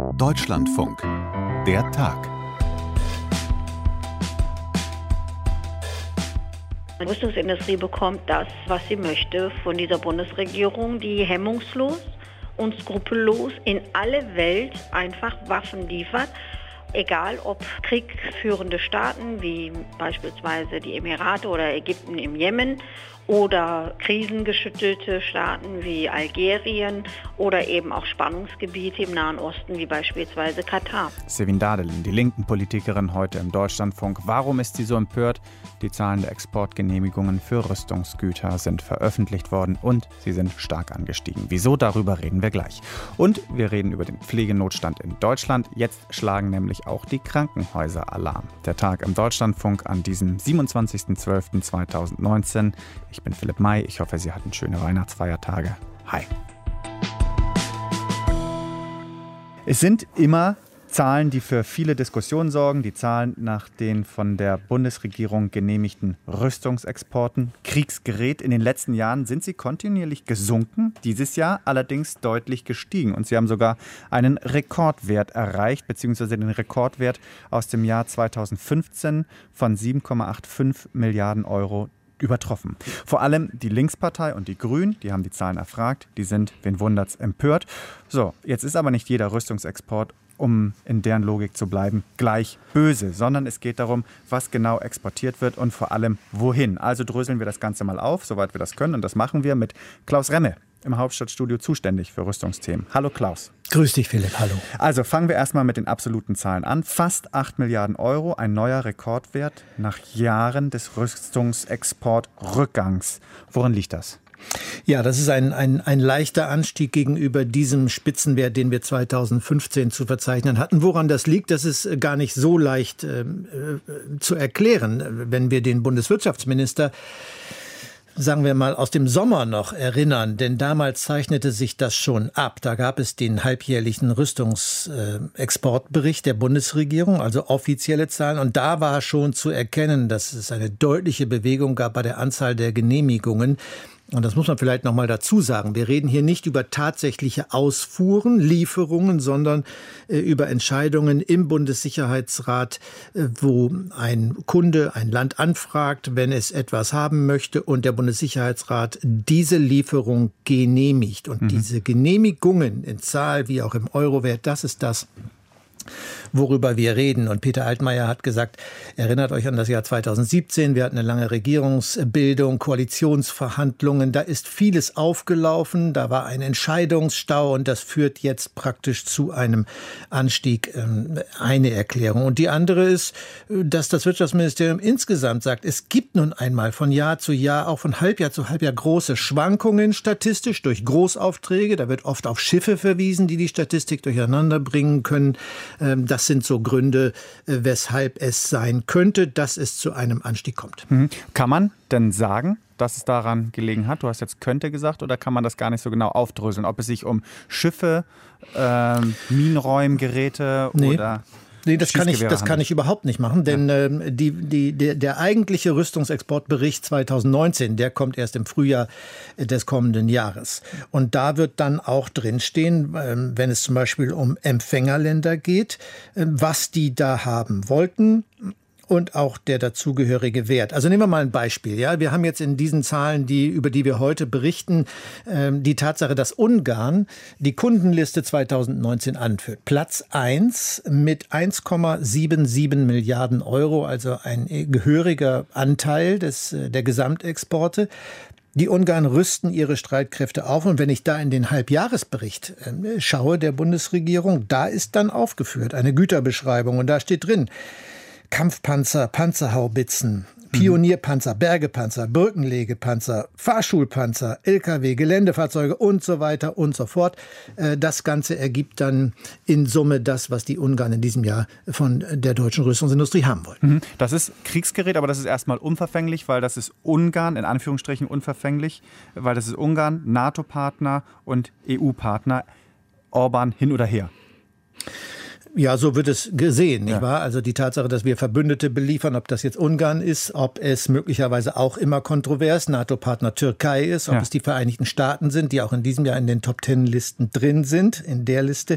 Deutschlandfunk. Der Tag. Die Rüstungsindustrie bekommt das, was sie möchte von dieser Bundesregierung, die hemmungslos und skrupellos in alle Welt einfach Waffen liefert. Egal ob kriegführende Staaten wie beispielsweise die Emirate oder Ägypten im Jemen oder krisengeschüttelte Staaten wie Algerien oder eben auch Spannungsgebiete im Nahen Osten wie beispielsweise Katar. Sevin Dadelin, die linken Politikerin, heute im Deutschlandfunk. Warum ist sie so empört? Die Zahlen der Exportgenehmigungen für Rüstungsgüter sind veröffentlicht worden und sie sind stark angestiegen. Wieso? Darüber reden wir gleich. Und wir reden über den Pflegenotstand in Deutschland. Jetzt schlagen nämlich auch die Krankenhäuser Alarm. Der Tag im Deutschlandfunk an diesem 27.12.2019. Ich bin Philipp May. Ich hoffe, Sie hatten schöne Weihnachtsfeiertage. Hi. Es sind immer Zahlen, die für viele Diskussionen sorgen. Die Zahlen nach den von der Bundesregierung genehmigten Rüstungsexporten. Kriegsgerät. In den letzten Jahren sind sie kontinuierlich gesunken. Dieses Jahr allerdings deutlich gestiegen. Und sie haben sogar einen Rekordwert erreicht, beziehungsweise den Rekordwert aus dem Jahr 2015 von 7,85 Milliarden Euro übertroffen. Vor allem die Linkspartei und die Grünen, die haben die Zahlen erfragt, die sind, wen wundert's, empört. So, jetzt ist aber nicht jeder Rüstungsexport, um in deren Logik zu bleiben, gleich böse, sondern es geht darum, was genau exportiert wird und vor allem wohin. Also dröseln wir das Ganze mal auf, soweit wir das können, und das machen wir mit Klaus Remme im Hauptstadtstudio, zuständig für Rüstungsthemen. Hallo Klaus. Grüß dich, Philipp. Hallo. Also fangen wir erstmal mit den absoluten Zahlen an. Fast 8 Milliarden Euro, ein neuer Rekordwert nach Jahren des Rüstungsexportrückgangs. Woran liegt das? Ja, das ist ein leichter Anstieg gegenüber diesem Spitzenwert, den wir 2015 zu verzeichnen hatten. Woran das liegt, das ist gar nicht so leicht zu erklären. Wenn wir den Bundeswirtschaftsminister, sagen wir mal, aus dem Sommer noch erinnern, denn damals zeichnete sich das schon ab. Da gab es den halbjährlichen Rüstungsexportbericht der Bundesregierung, also offizielle Zahlen. Und da war schon zu erkennen, dass es eine deutliche Bewegung gab bei der Anzahl der Genehmigungen. Und das muss man vielleicht noch mal dazu sagen. Wir reden hier nicht über tatsächliche Ausfuhren, Lieferungen, sondern über Entscheidungen im Bundessicherheitsrat, wo ein Kunde ein Land anfragt, wenn es etwas haben möchte, und der Bundessicherheitsrat diese Lieferung genehmigt. Und diese Genehmigungen in Zahl wie auch im Eurowert, das ist das, worüber wir reden. Und Peter Altmaier hat gesagt, erinnert euch an das Jahr 2017, wir hatten eine lange Regierungsbildung, Koalitionsverhandlungen, da ist vieles aufgelaufen, da war ein Entscheidungsstau und das führt jetzt praktisch zu einem Anstieg, eine Erklärung. Und die andere ist, dass das Wirtschaftsministerium insgesamt sagt, es gibt nun einmal von Jahr zu Jahr, auch von Halbjahr zu Halbjahr große Schwankungen statistisch durch Großaufträge. Da wird oft auf Schiffe verwiesen, die die Statistik durcheinander bringen können. Das sind so Gründe, weshalb es sein könnte, dass es zu einem Anstieg kommt. Kann man denn sagen, dass es daran gelegen hat? Du hast jetzt könnte gesagt, oder kann man das gar nicht so genau aufdröseln? Ob es sich um Schiffe, Minenräumgeräte oder... Nee, das kann ich überhaupt nicht machen, denn der eigentliche Rüstungsexportbericht 2019, der kommt erst im Frühjahr des kommenden Jahres. Und da wird dann auch drinstehen, wenn es zum Beispiel um Empfängerländer geht, was die da haben wollten und auch der dazugehörige Wert. Also nehmen wir mal ein Beispiel. Ja, wir haben jetzt in diesen Zahlen, über die wir heute berichten, die Tatsache, dass Ungarn die Kundenliste 2019 anführt. Platz 1 mit 1,77 Milliarden Euro, also ein gehöriger Anteil der Gesamtexporte. Die Ungarn rüsten ihre Streitkräfte auf. Und wenn ich da in den Halbjahresbericht schaue der Bundesregierung, da ist dann aufgeführt eine Güterbeschreibung und da steht drin: Kampfpanzer, Panzerhaubitzen, Pionierpanzer, Bergepanzer, Brückenlegepanzer, Fahrschulpanzer, LKW, Geländefahrzeuge und so weiter und so fort. Das Ganze ergibt dann in Summe das, was die Ungarn in diesem Jahr von der deutschen Rüstungsindustrie haben wollen. Das ist Kriegsgerät, aber das ist erstmal unverfänglich, weil das ist Ungarn, in Anführungsstrichen unverfänglich, weil das ist Ungarn, NATO-Partner und EU-Partner. Orban hin oder her. Ja, so wird es gesehen, nicht Ja. wahr? Also die Tatsache, dass wir Verbündete beliefern, ob das jetzt Ungarn ist, ob es möglicherweise auch immer kontrovers NATO-Partner Türkei ist, ob es die Vereinigten Staaten sind, die auch in diesem Jahr in den Top-10-Listen drin sind, in der Liste.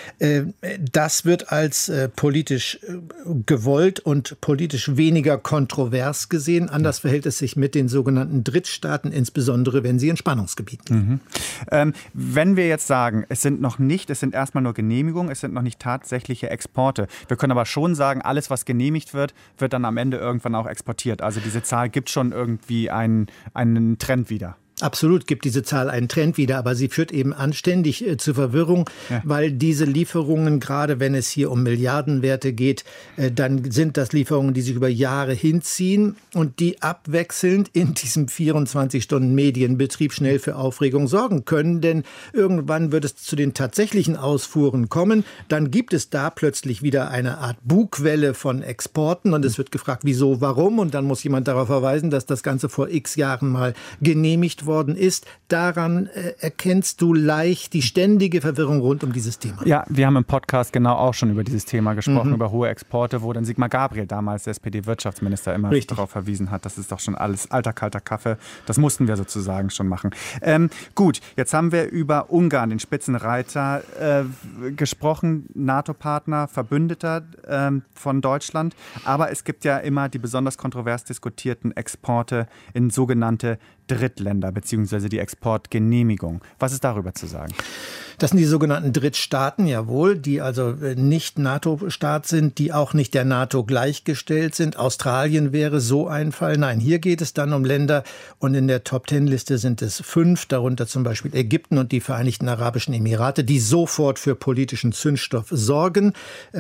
Das wird als politisch gewollt und politisch weniger kontrovers gesehen. Anders verhält es sich mit den sogenannten Drittstaaten, insbesondere wenn sie in Spannungsgebieten liegen. Wenn wir jetzt sagen, es sind erstmal nur Genehmigungen, es sind noch nicht tatsächliche Exporte. Wir können aber schon sagen, alles, was genehmigt wird, wird dann am Ende irgendwann auch exportiert. Also diese Zahl gibt schon irgendwie einen Trend wieder. Absolut gibt diese Zahl einen Trend wieder, aber sie führt eben anständig zu Verwirrung, weil diese Lieferungen, gerade wenn es hier um Milliardenwerte geht, dann sind das Lieferungen, die sich über Jahre hinziehen und die abwechselnd in diesem 24-Stunden-Medienbetrieb schnell für Aufregung sorgen können, denn irgendwann wird es zu den tatsächlichen Ausfuhren kommen, dann gibt es da plötzlich wieder eine Art Bugwelle von Exporten und es wird gefragt, wieso, warum, und dann muss jemand darauf verweisen, dass das Ganze vor x Jahren mal genehmigt worden ist. Daran erkennst du leicht die ständige Verwirrung rund um dieses Thema. Ja, wir haben im Podcast genau auch schon über dieses Thema gesprochen, über hohe Exporte, wo dann Sigmar Gabriel, damals der SPD-Wirtschaftsminister, immer darauf verwiesen hat, das ist doch schon alles alter, kalter Kaffee. Das mussten wir sozusagen schon machen. Gut, jetzt haben wir über Ungarn, den Spitzenreiter, gesprochen, NATO-Partner, Verbündeter von Deutschland. Aber es gibt ja immer die besonders kontrovers diskutierten Exporte in sogenannte Drittländer bzw. die Exportgenehmigung. Was ist darüber zu sagen? Das sind die sogenannten Drittstaaten, jawohl, die also nicht NATO-Staat sind, die auch nicht der NATO gleichgestellt sind. Australien wäre so ein Fall. Nein, hier geht es dann um Länder und in der Top-10-Liste sind es 5, darunter zum Beispiel Ägypten und die Vereinigten Arabischen Emirate, die sofort für politischen Zündstoff sorgen.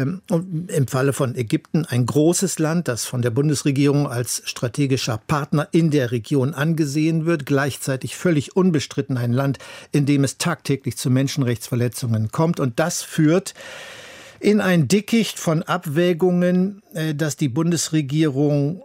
Und im Falle von Ägypten ein großes Land, das von der Bundesregierung als strategischer Partner in der Region angesehen wird, gleichzeitig völlig unbestritten ein Land, in dem es tagtäglich zu Menschenrechtsverletzungen kommt. Und das führt in ein Dickicht von Abwägungen, dass die Bundesregierung,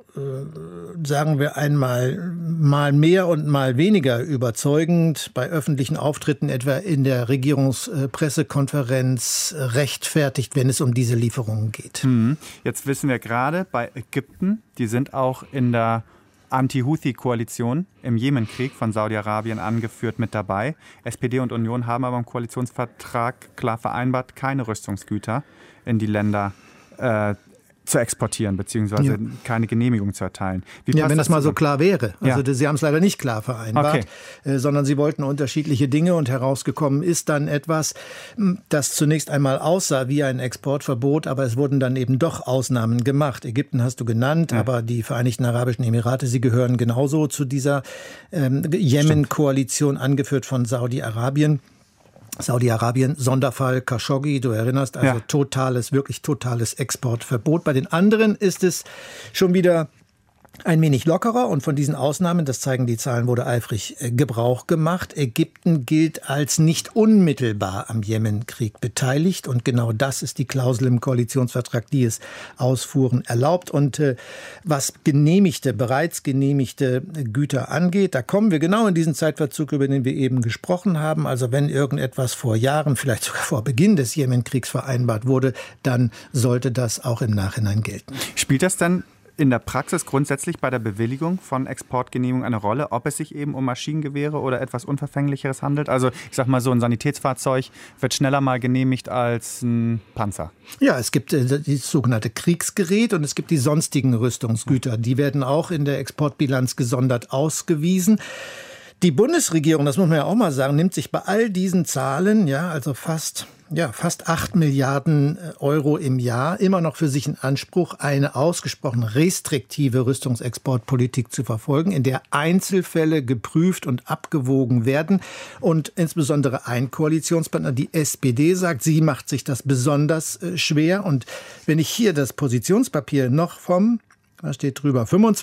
sagen wir einmal, mal mehr und mal weniger überzeugend bei öffentlichen Auftritten, etwa in der Regierungspressekonferenz, rechtfertigt, wenn es um diese Lieferungen geht. Jetzt wissen wir gerade bei Ägypten, die sind auch in der Anti-Houthi-Koalition im Jemenkrieg von Saudi-Arabien angeführt mit dabei. SPD und Union haben aber im Koalitionsvertrag klar vereinbart, keine Rüstungsgüter in die Länder zu exportieren, beziehungsweise keine Genehmigung zu erteilen. Ja, wenn das mal so klar wäre. Also Sie haben es leider nicht klar vereinbart, sondern Sie wollten unterschiedliche Dinge und herausgekommen ist dann etwas, das zunächst einmal aussah wie ein Exportverbot, aber es wurden dann eben doch Ausnahmen gemacht. Ägypten hast du genannt, aber die Vereinigten Arabischen Emirate, sie gehören genauso zu dieser Jemen-Koalition, angeführt von Saudi-Arabien. Saudi-Arabien, Sonderfall Khashoggi, du erinnerst, also wirklich totales Exportverbot. Bei den anderen ist es schon wieder ein wenig lockerer und von diesen Ausnahmen, das zeigen die Zahlen, wurde eifrig Gebrauch gemacht. Ägypten gilt als nicht unmittelbar am Jemenkrieg beteiligt und genau das ist die Klausel im Koalitionsvertrag, die es Ausfuhren erlaubt. Und was bereits genehmigte Güter angeht, da kommen wir genau in diesen Zeitverzug, über den wir eben gesprochen haben. Also wenn irgendetwas vor Jahren, vielleicht sogar vor Beginn des Jemenkriegs vereinbart wurde, dann sollte das auch im Nachhinein gelten. Spielt das dann in der Praxis grundsätzlich bei der Bewilligung von Exportgenehmigungen eine Rolle, ob es sich eben um Maschinengewehre oder etwas Unverfänglicheres handelt? Also ich sag mal so, ein Sanitätsfahrzeug wird schneller mal genehmigt als ein Panzer. Ja, es gibt das sogenannte Kriegsgerät und es gibt die sonstigen Rüstungsgüter. Die werden auch in der Exportbilanz gesondert ausgewiesen. Die Bundesregierung, das muss man ja auch mal sagen, nimmt sich bei all diesen Zahlen, also fast 8 Milliarden Euro im Jahr, immer noch für sich in Anspruch, eine ausgesprochen restriktive Rüstungsexportpolitik zu verfolgen, in der Einzelfälle geprüft und abgewogen werden. Und insbesondere ein Koalitionspartner, die SPD, sagt, sie macht sich das besonders schwer. Und wenn ich hier das Positionspapier noch da steht drüber,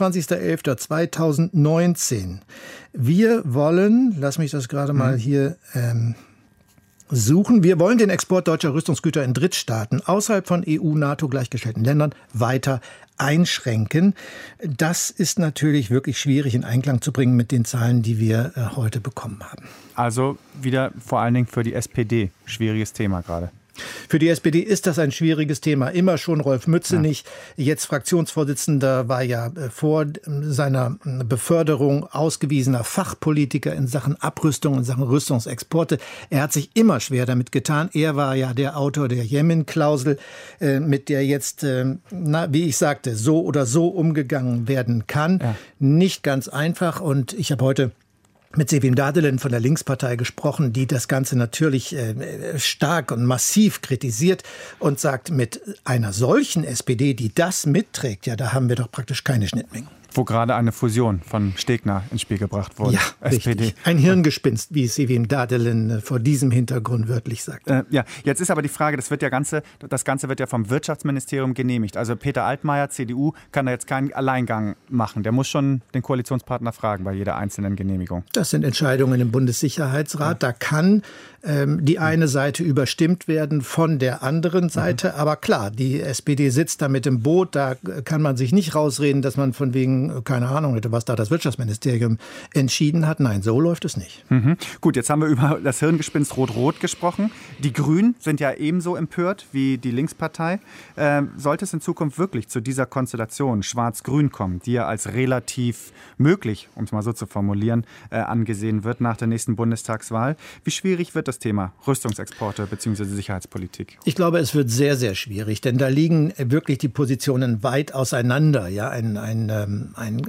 25.11.2019. Wir wollen, lass mich das gerade mal hier suchen, wir wollen den Export deutscher Rüstungsgüter in Drittstaaten außerhalb von EU, NATO gleichgestellten Ländern weiter einschränken. Das ist natürlich wirklich schwierig in Einklang zu bringen mit den Zahlen, die wir heute bekommen haben. Also wieder vor allen Dingen für die SPD schwieriges Thema gerade. Für die SPD ist das ein schwieriges Thema. Immer schon Rolf Mützenich, jetzt Fraktionsvorsitzender, war ja vor seiner Beförderung ausgewiesener Fachpolitiker in Sachen Abrüstung und Sachen Rüstungsexporte. Er hat sich immer schwer damit getan. Er war ja der Autor der Jemen-Klausel, mit der jetzt, wie ich sagte, so oder so umgegangen werden kann. Ja. Nicht ganz einfach. Und ich habe heute mit Sevim Dağdelen von der Linkspartei gesprochen, die das Ganze natürlich stark und massiv kritisiert und sagt, mit einer solchen SPD, die das mitträgt, ja, da haben wir doch praktisch keine Schnittmengen. Wo gerade eine Fusion von Stegner ins Spiel gebracht wurde. Ja, SPD. Richtig. Ein Hirngespinst, wie Sevim Dağdelen vor diesem Hintergrund wörtlich sagt. Ja, jetzt ist aber die Frage, das Ganze wird ja vom Wirtschaftsministerium genehmigt. Also Peter Altmaier, CDU, kann da jetzt keinen Alleingang machen. Der muss schon den Koalitionspartner fragen bei jeder einzelnen Genehmigung. Das sind Entscheidungen im Bundessicherheitsrat. Da kann die eine Seite überstimmt werden von der anderen Seite. Aber klar, die SPD sitzt da mit im Boot. Da kann man sich nicht rausreden, dass man von wegen, keine Ahnung, was da das Wirtschaftsministerium entschieden hat. Nein, so läuft es nicht. Gut, jetzt haben wir über das Hirngespinst Rot-Rot gesprochen. Die Grünen sind ja ebenso empört wie die Linkspartei. Sollte es in Zukunft wirklich zu dieser Konstellation Schwarz-Grün kommen, die ja als relativ möglich, um es mal so zu formulieren, angesehen wird nach der nächsten Bundestagswahl, wie schwierig wird das Thema Rüstungsexporte bzw. Sicherheitspolitik? Ich glaube, es wird sehr, sehr schwierig, denn da liegen wirklich die Positionen weit auseinander. Ja, ein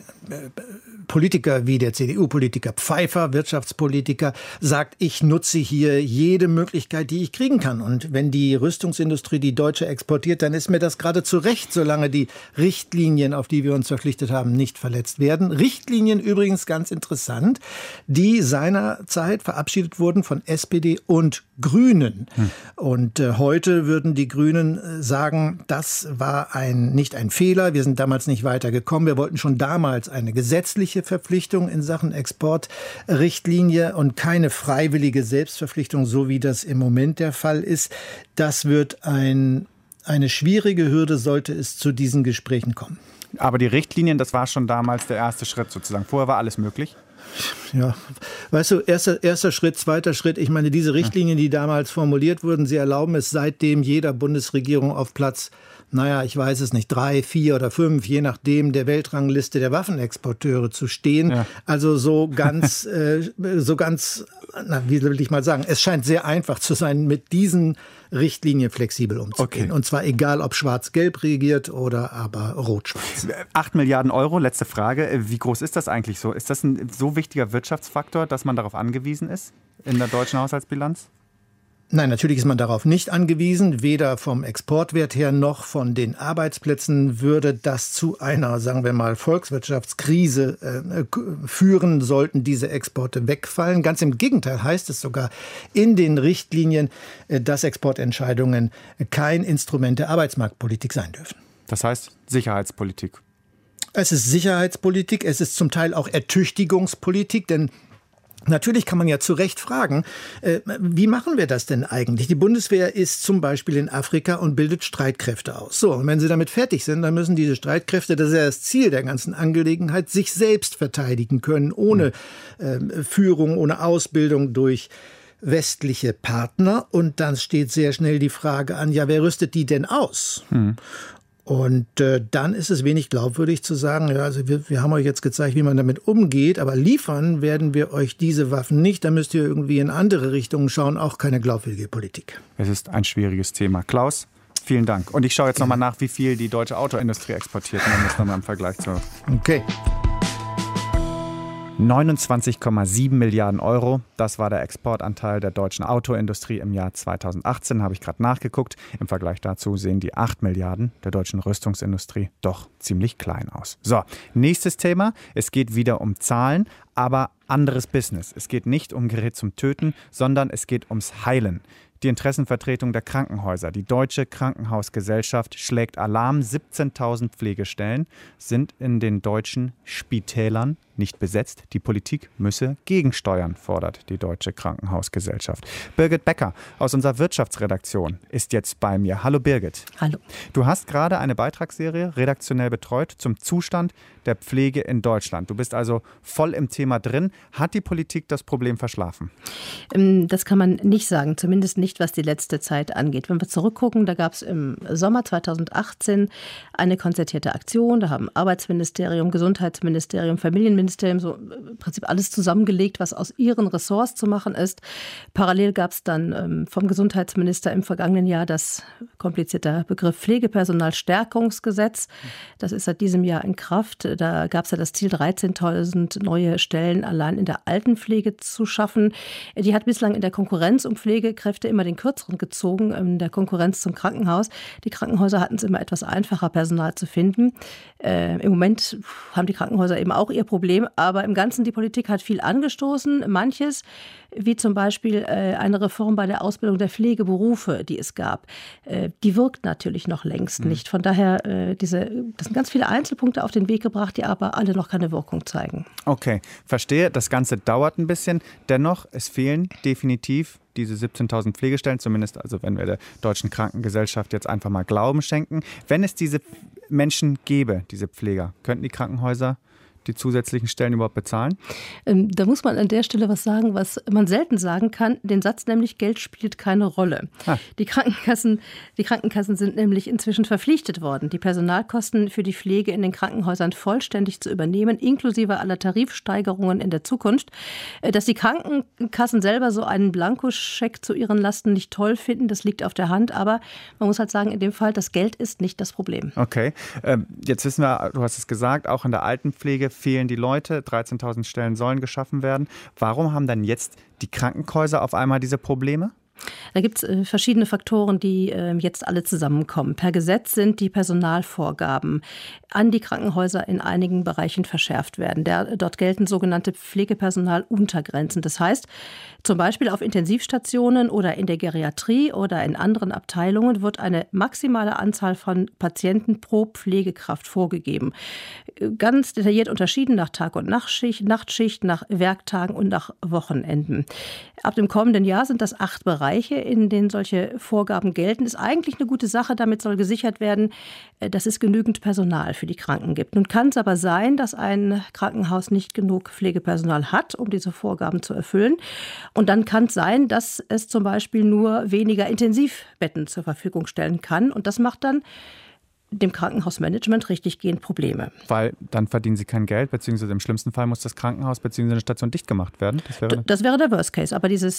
Politiker wie der CDU-Politiker Pfeiffer, Wirtschaftspolitiker, sagt, ich nutze hier jede Möglichkeit, die ich kriegen kann. Und wenn die Rüstungsindustrie, die deutsche, exportiert, dann ist mir das geradezu recht, solange die Richtlinien, auf die wir uns verpflichtet haben, nicht verletzt werden. Richtlinien übrigens ganz interessant, die seinerzeit verabschiedet wurden von SPD und Grünen. Und heute würden die Grünen sagen, das war nicht ein Fehler. Wir sind damals nicht weitergekommen. Wir wollten schon damals eine gesetzliche Verpflichtung in Sachen Exportrichtlinie und keine freiwillige Selbstverpflichtung, so wie das im Moment der Fall ist. Das wird eine schwierige Hürde, sollte es zu diesen Gesprächen kommen. Aber die Richtlinien, das war schon damals der erste Schritt sozusagen. Vorher war alles möglich? Ja, weißt du, erster Schritt, zweiter Schritt. Ich meine, diese Richtlinien, die damals formuliert wurden, sie erlauben es seitdem jeder Bundesregierung auf Platz, ich weiß es nicht, 3, 4 oder 5, je nachdem, der Weltrangliste der Waffenexporteure zu stehen. Ja. Also so ganz, wie will ich mal sagen, es scheint sehr einfach zu sein, mit diesen Richtlinien flexibel umzugehen. Okay. Und zwar egal, ob schwarz-gelb regiert oder aber rot-schwarz. 8 Milliarden Euro, letzte Frage. Wie groß ist das eigentlich so? Ist das ein so wichtiger Wirtschaftsfaktor, dass man darauf angewiesen ist in der deutschen Haushaltsbilanz? Nein, natürlich ist man darauf nicht angewiesen, weder vom Exportwert her noch von den Arbeitsplätzen. Würde das zu einer, sagen wir mal, Volkswirtschaftskrise führen, sollten diese Exporte wegfallen. Ganz im Gegenteil heißt es sogar in den Richtlinien, dass Exportentscheidungen kein Instrument der Arbeitsmarktpolitik sein dürfen. Das heißt Sicherheitspolitik? Es ist Sicherheitspolitik, es ist zum Teil auch Ertüchtigungspolitik, denn natürlich kann man ja zu Recht fragen, wie machen wir das denn eigentlich? Die Bundeswehr ist zum Beispiel in Afrika und bildet Streitkräfte aus. So, und wenn sie damit fertig sind, dann müssen diese Streitkräfte, das ist ja das Ziel der ganzen Angelegenheit, sich selbst verteidigen können, ohne Führung, ohne Ausbildung durch westliche Partner. Und dann steht sehr schnell die Frage an, ja, wer rüstet die denn aus? Und dann ist es wenig glaubwürdig zu sagen, ja, also wir haben euch jetzt gezeigt, wie man damit umgeht, aber liefern werden wir euch diese Waffen nicht. Da müsst ihr irgendwie in andere Richtungen schauen, auch keine glaubwürdige Politik. Es ist ein schwieriges Thema. Klaus, vielen Dank. Und ich schaue jetzt nochmal nach, wie viel die deutsche Autoindustrie exportiert. Und dann das nochmal im Vergleich zu. Okay. 29,7 Milliarden Euro, das war der Exportanteil der deutschen Autoindustrie im Jahr 2018, habe ich gerade nachgeguckt. Im Vergleich dazu sehen die 8 Milliarden der deutschen Rüstungsindustrie doch ziemlich klein aus. So, nächstes Thema. Es geht wieder um Zahlen, aber anderes Business. Es geht nicht um Gerät zum Töten, sondern es geht ums Heilen. Die Interessenvertretung der Krankenhäuser. Die Deutsche Krankenhausgesellschaft schlägt Alarm. 17.000 Pflegestellen sind in den deutschen Spitälern nicht besetzt. Die Politik müsse gegensteuern, fordert die Deutsche Krankenhausgesellschaft. Birgit Becker aus unserer Wirtschaftsredaktion ist jetzt bei mir. Hallo Birgit. Hallo. Du hast gerade eine Beitragsserie redaktionell betreut zum Zustand der Pflege in Deutschland. Du bist also voll im Thema drin. Hat die Politik das Problem verschlafen? Das kann man nicht sagen, zumindest nicht nicht, was die letzte Zeit angeht. Wenn wir zurückgucken, da gab es im Sommer 2018 eine konzertierte Aktion. Da haben Arbeitsministerium, Gesundheitsministerium, Familienministerium so im Prinzip alles zusammengelegt, was aus ihren Ressorts zu machen ist. Parallel gab es dann vom Gesundheitsminister im vergangenen Jahr das komplizierte Begriff Pflegepersonalstärkungsgesetz. Das ist seit diesem Jahr in Kraft. Da gab es ja das Ziel, 13.000 neue Stellen allein in der Altenpflege zu schaffen. Die hat bislang in der Konkurrenz um Pflegekräfte immer den Kürzeren gezogen, in der Konkurrenz zum Krankenhaus. Die Krankenhäuser hatten es immer etwas einfacher, Personal zu finden. Im Moment haben die Krankenhäuser eben auch ihr Problem, aber im Ganzen, die Politik hat viel angestoßen. Manches, wie zum Beispiel eine Reform bei der Ausbildung der Pflegeberufe, die es gab, die wirkt natürlich noch längst nicht. Von daher, das sind ganz viele Einzelpunkte auf den Weg gebracht, die aber alle noch keine Wirkung zeigen. Okay, verstehe. Das Ganze dauert ein bisschen. Dennoch, es fehlen definitiv diese 17.000 Pflegestellen, zumindest also wenn wir der Deutschen Krankengesellschaft jetzt einfach mal Glauben schenken. Wenn es diese Menschen gäbe, diese Pfleger, könnten die Krankenhäuser die zusätzlichen Stellen überhaupt bezahlen? Da muss man an der Stelle was sagen, was man selten sagen kann. Den Satz nämlich, Geld spielt keine Rolle. Die Krankenkassen sind nämlich inzwischen verpflichtet worden, die Personalkosten für die Pflege in den Krankenhäusern vollständig zu übernehmen, inklusive aller Tarifsteigerungen in der Zukunft. Dass die Krankenkassen selber so einen Blankoscheck zu ihren Lasten nicht toll finden, das liegt auf der Hand. Aber man muss halt sagen, in dem Fall, das Geld ist nicht das Problem. Okay, jetzt wissen wir, du hast es gesagt, auch in der Altenpflege fehlen die Leute, 13.000 Stellen sollen geschaffen werden. Warum haben dann jetzt die Krankenhäuser auf einmal diese Probleme? Da gibt es verschiedene Faktoren, die jetzt alle zusammenkommen. Per Gesetz sind die Personalvorgaben an die Krankenhäuser in einigen Bereichen verschärft werden. Dort gelten sogenannte Pflegepersonaluntergrenzen. Das heißt, zum Beispiel auf Intensivstationen oder in der Geriatrie oder in anderen Abteilungen wird eine maximale Anzahl von Patienten pro Pflegekraft vorgegeben. Ganz detailliert unterschieden nach Tag- und Nachtschicht, nach Werktagen und nach Wochenenden. Ab dem kommenden Jahr sind das 8 Bereiche, in denen solche Vorgaben gelten. Ist eigentlich eine gute Sache. Damit soll gesichert werden, dass es genügend Personal für die Kranken gibt. Nun kann es aber sein, dass ein Krankenhaus nicht genug Pflegepersonal hat, um diese Vorgaben zu erfüllen. Und dann kann es sein, dass es zum Beispiel nur weniger Intensivbetten zur Verfügung stellen kann. Und das macht dann dem Krankenhausmanagement richtiggehend Probleme. Weil dann verdienen sie kein Geld, beziehungsweise im schlimmsten Fall muss das Krankenhaus bzw. eine Station dicht gemacht werden. Das wäre der Worst Case. Aber diese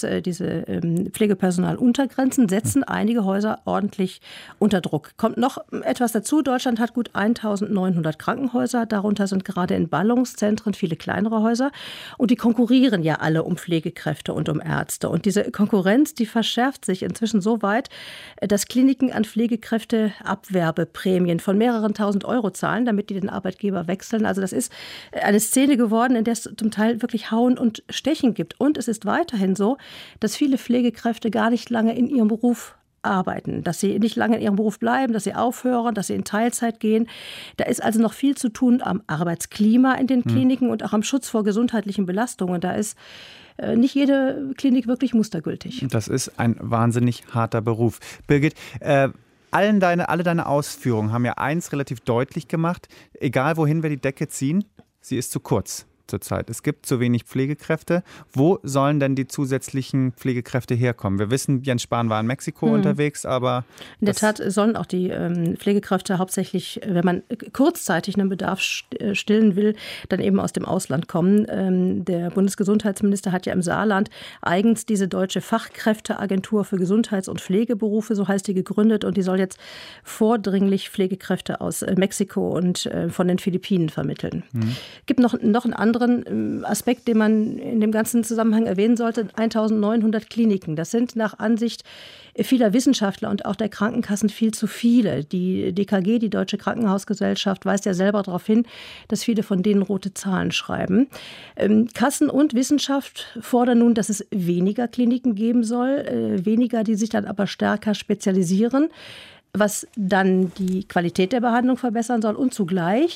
Pflegepersonaluntergrenzen setzen einige Häuser ordentlich unter Druck. Kommt noch etwas dazu. Deutschland hat gut 1.900 Krankenhäuser. Darunter sind gerade in Ballungszentren viele kleinere Häuser. Und die konkurrieren ja alle um Pflegekräfte und um Ärzte. Und diese Konkurrenz, die verschärft sich inzwischen so weit, dass Kliniken an Pflegekräfte Abwerbeprämien von mehreren tausend Euro zahlen, damit die den Arbeitgeber wechseln. Also das ist eine Szene geworden, in der es zum Teil wirklich Hauen und Stechen gibt. Und es ist weiterhin so, dass viele Pflegekräfte gar nicht lange in ihrem Beruf arbeiten, dass sie nicht lange in ihrem Beruf bleiben, dass sie aufhören, dass sie in Teilzeit gehen. Da ist also noch viel zu tun am Arbeitsklima in den Kliniken und auch am Schutz vor gesundheitlichen Belastungen. Da ist nicht jede Klinik wirklich mustergültig. Das ist ein wahnsinnig harter Beruf. Birgit, alle deine Ausführungen haben ja eins relativ deutlich gemacht. Egal, wohin wir die Decke ziehen, sie ist zu kurz zurzeit. Es gibt zu wenig Pflegekräfte. Wo sollen denn die zusätzlichen Pflegekräfte herkommen? Wir wissen, Jens Spahn war in Mexiko unterwegs, aber... In der Tat sollen auch die Pflegekräfte hauptsächlich, wenn man kurzzeitig einen Bedarf stillen will, dann eben aus dem Ausland kommen. Der Bundesgesundheitsminister hat ja im Saarland eigens diese deutsche Fachkräfteagentur für Gesundheits- und Pflegeberufe, so heißt die, gegründet. Und die soll jetzt vordringlich Pflegekräfte aus Mexiko und von den Philippinen vermitteln. Gibt noch einen anderen Aspekt, den man in dem ganzen Zusammenhang erwähnen sollte: 1.900 Kliniken. Das sind nach Ansicht vieler Wissenschaftler und auch der Krankenkassen viel zu viele. Die DKG, die Deutsche Krankenhausgesellschaft, weist ja selber darauf hin, dass viele von denen rote Zahlen schreiben. Kassen und Wissenschaft fordern nun, dass es weniger Kliniken geben soll, weniger, die sich dann aber stärker spezialisieren, was dann die Qualität der Behandlung verbessern soll und zugleich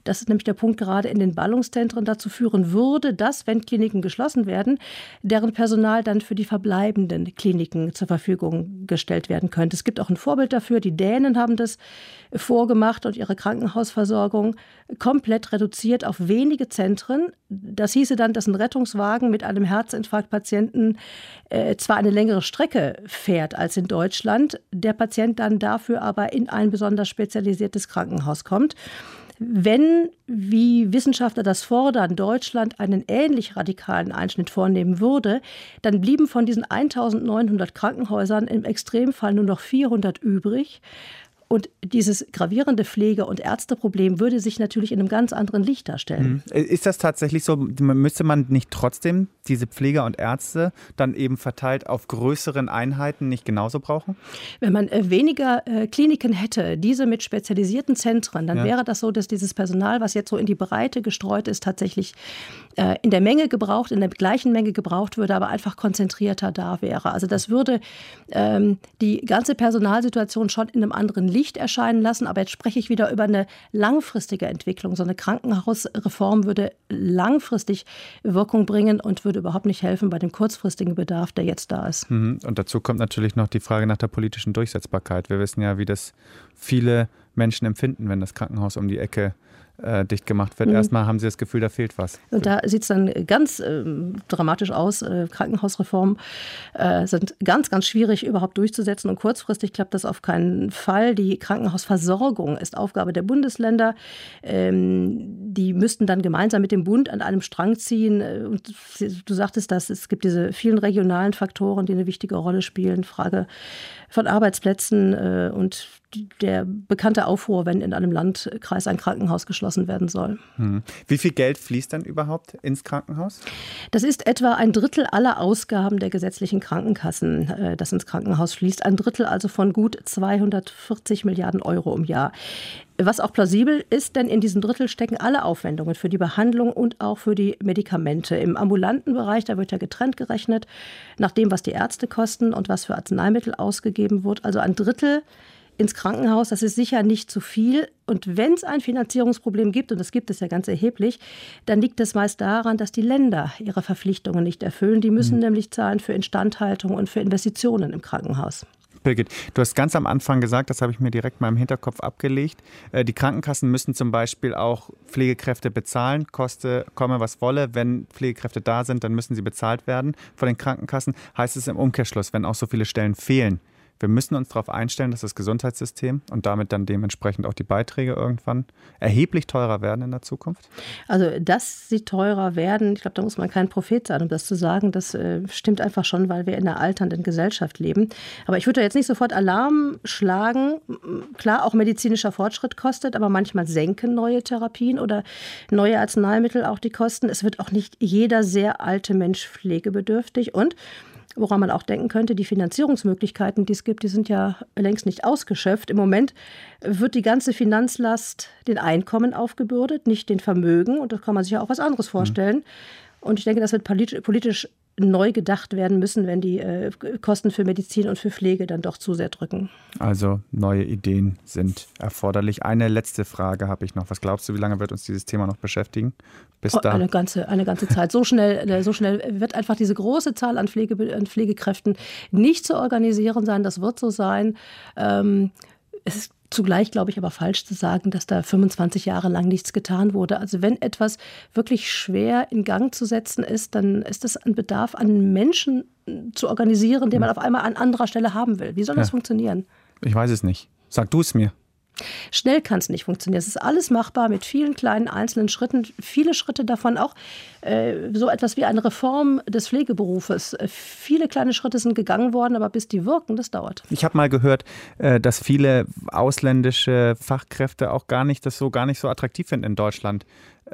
das ist nämlich der Punkt, gerade in den Ballungszentren dazu führen würde, dass, wenn Kliniken geschlossen werden, deren Personal dann für die verbleibenden Kliniken zur Verfügung gestellt werden könnte. Es gibt auch ein Vorbild dafür. Die Dänen haben das vorgemacht und ihre Krankenhausversorgung komplett reduziert auf wenige Zentren. Das hieße dann, dass ein Rettungswagen mit einem Herzinfarktpatienten zwar eine längere Strecke fährt als in Deutschland, der Patient dann dafür aber in ein besonders spezialisiertes Krankenhaus kommt. Wenn, wie Wissenschaftler das fordern, Deutschland einen ähnlich radikalen Einschnitt vornehmen würde, dann blieben von diesen 1.900 Krankenhäusern im Extremfall nur noch 400 übrig. Und dieses gravierende Pflege- und Ärzteproblem würde sich natürlich in einem ganz anderen Licht darstellen. Ist das tatsächlich so, müsste man nicht trotzdem diese Pfleger und Ärzte dann eben verteilt auf größeren Einheiten nicht genauso brauchen? Wenn man weniger Kliniken hätte, diese mit spezialisierten Zentren, dann wäre das so, dass dieses Personal, was jetzt so in die Breite gestreut ist, tatsächlich in der Menge gebraucht, in der gleichen Menge gebraucht würde, aber einfach konzentrierter da wäre. Also das würde die ganze Personalsituation schon in einem anderen Licht erscheinen lassen. Aber jetzt spreche ich wieder über eine langfristige Entwicklung. So eine Krankenhausreform würde langfristig Wirkung bringen und würde überhaupt nicht helfen bei dem kurzfristigen Bedarf, der jetzt da ist. Und dazu kommt natürlich noch die Frage nach der politischen Durchsetzbarkeit. Wir wissen ja, wie das viele Menschen empfinden, wenn das Krankenhaus um die Ecke dicht gemacht wird. Erstmal haben sie das Gefühl, da fehlt was. Und da sieht es dann ganz dramatisch aus. Krankenhausreformen sind ganz, ganz schwierig überhaupt durchzusetzen und kurzfristig klappt das auf keinen Fall. Die Krankenhausversorgung ist Aufgabe der Bundesländer. Die müssten dann gemeinsam mit dem Bund an einem Strang ziehen. Und du sagtest das, es gibt diese vielen regionalen Faktoren, die eine wichtige Rolle spielen. Frage von Arbeitsplätzen und der bekannte Aufruhr, wenn in einem Landkreis ein Krankenhaus geschlossen werden soll. Wie viel Geld fließt denn überhaupt ins Krankenhaus? Das ist etwa 1/3 aller Ausgaben der gesetzlichen Krankenkassen, das ins Krankenhaus fließt. 1/3 also von gut 240 Milliarden Euro im Jahr. Was auch plausibel ist, denn in diesem Drittel stecken alle Aufwendungen für die Behandlung und auch für die Medikamente. Im ambulanten Bereich, da wird ja getrennt gerechnet, nach dem, was die Ärzte kosten und was für Arzneimittel ausgegeben wird. Also 1/3 ins Krankenhaus, das ist sicher nicht zu viel. Und wenn es ein Finanzierungsproblem gibt, und das gibt es ja ganz erheblich, dann liegt es meist daran, dass die Länder ihre Verpflichtungen nicht erfüllen. Die müssen nämlich zahlen für Instandhaltung und für Investitionen im Krankenhaus. Birgit, du hast ganz am Anfang gesagt, das habe ich mir direkt mal im Hinterkopf abgelegt, die Krankenkassen müssen zum Beispiel auch Pflegekräfte bezahlen, koste, komme was wolle. Wenn Pflegekräfte da sind, dann müssen sie bezahlt werden von den Krankenkassen. Heißt es im Umkehrschluss, wenn auch so viele Stellen fehlen, wir müssen uns darauf einstellen, dass das Gesundheitssystem und damit dann dementsprechend auch die Beiträge irgendwann erheblich teurer werden in der Zukunft? Also, dass sie teurer werden, ich glaube, da muss man kein Prophet sein, um das zu sagen. Das stimmt einfach schon, weil wir in einer alternden Gesellschaft leben. Aber ich würde da jetzt nicht sofort Alarm schlagen. Klar, auch medizinischer Fortschritt kostet, aber manchmal senken neue Therapien oder neue Arzneimittel auch die Kosten. Es wird auch nicht jeder sehr alte Mensch pflegebedürftig und woran man auch denken könnte, die Finanzierungsmöglichkeiten, die es gibt, die sind ja längst nicht ausgeschöpft. Im Moment wird die ganze Finanzlast den Einkommen aufgebürdet, nicht den Vermögen. Und da kann man sich ja auch was anderes vorstellen. Und ich denke, das wird politisch neu gedacht werden müssen, wenn die Kosten für Medizin und für Pflege dann doch zu sehr drücken. Also neue Ideen sind erforderlich. Eine letzte Frage habe ich noch. Was glaubst du, wie lange wird uns dieses Thema noch beschäftigen? Eine ganze Zeit. So schnell wird einfach diese große Zahl an Pflegekräften nicht zu organisieren sein. Das wird so sein. Es ist zugleich, glaube ich, aber falsch zu sagen, dass da 25 Jahre lang nichts getan wurde. Also wenn etwas wirklich schwer in Gang zu setzen ist, dann ist das ein Bedarf an Menschen zu organisieren, den man auf einmal an anderer Stelle haben will. Wie soll das funktionieren? Ich weiß es nicht. Sag du es mir. Schnell kann es nicht funktionieren. Es ist alles machbar mit vielen kleinen einzelnen Schritten. Viele Schritte davon auch so etwas wie eine Reform des Pflegeberufes. Viele kleine Schritte sind gegangen worden, aber bis die wirken, das dauert. Ich habe mal gehört, dass viele ausländische Fachkräfte auch gar nicht so attraktiv finden in Deutschland,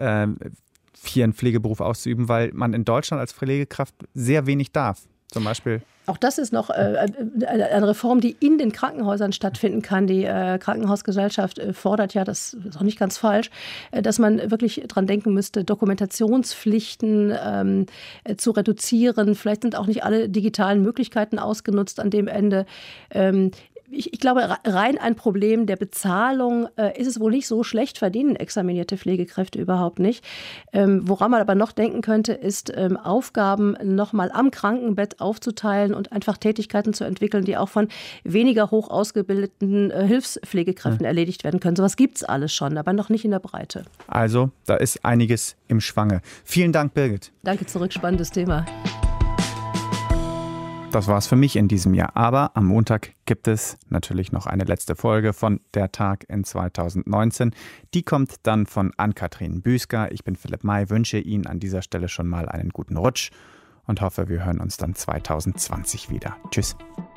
hier einen Pflegeberuf auszuüben, weil man in Deutschland als Pflegekraft sehr wenig darf. Zum Beispiel. Auch das ist noch eine Reform, die in den Krankenhäusern stattfinden kann. Die Krankenhausgesellschaft fordert ja, das ist auch nicht ganz falsch, dass man wirklich dran denken müsste, Dokumentationspflichten zu reduzieren. Vielleicht sind auch nicht alle digitalen Möglichkeiten ausgenutzt an dem Ende. Ich glaube, rein ein Problem der Bezahlung ist es wohl nicht so schlecht, verdienen examinierte Pflegekräfte überhaupt nicht. Woran man aber noch denken könnte, ist Aufgaben nochmal am Krankenbett aufzuteilen und einfach Tätigkeiten zu entwickeln, die auch von weniger hoch ausgebildeten Hilfspflegekräften erledigt werden können. Sowas gibt es alles schon, aber noch nicht in der Breite. Also, da ist einiges im Schwange. Vielen Dank, Birgit. Danke zurück, spannendes Thema. Das war's für mich in diesem Jahr. Aber am Montag gibt es natürlich noch eine letzte Folge von Der Tag in 2019. Die kommt dann von Ann-Kathrin Büsker. Ich bin Philipp May, wünsche Ihnen an dieser Stelle schon mal einen guten Rutsch und hoffe, wir hören uns dann 2020 wieder. Tschüss.